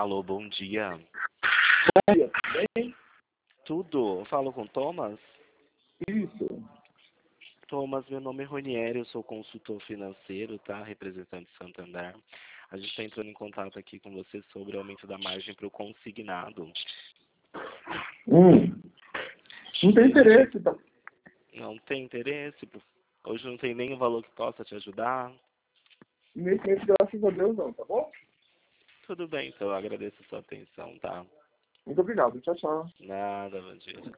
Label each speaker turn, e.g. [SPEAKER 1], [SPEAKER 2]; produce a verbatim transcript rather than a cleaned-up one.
[SPEAKER 1] Alô, bom dia.
[SPEAKER 2] Bom dia, tudo bem?
[SPEAKER 1] Tudo? Eu falo com Thomas?
[SPEAKER 2] Isso.
[SPEAKER 1] Thomas, meu nome é Ronieri, eu sou consultor financeiro, tá? Representante de Santander. A gente está entrando em contato aqui com você sobre o aumento da margem para o consignado.
[SPEAKER 2] Hum. Não tem interesse, tá?
[SPEAKER 1] Não tem interesse? Hoje não tem nenhum valor que possa te ajudar?
[SPEAKER 2] Nesse mês, graças a Deus, não, tá bom?
[SPEAKER 1] Tudo bem, então eu agradeço a sua atenção, tá?
[SPEAKER 2] Muito obrigado. Tchau, tchau.
[SPEAKER 1] Nada, bom dia.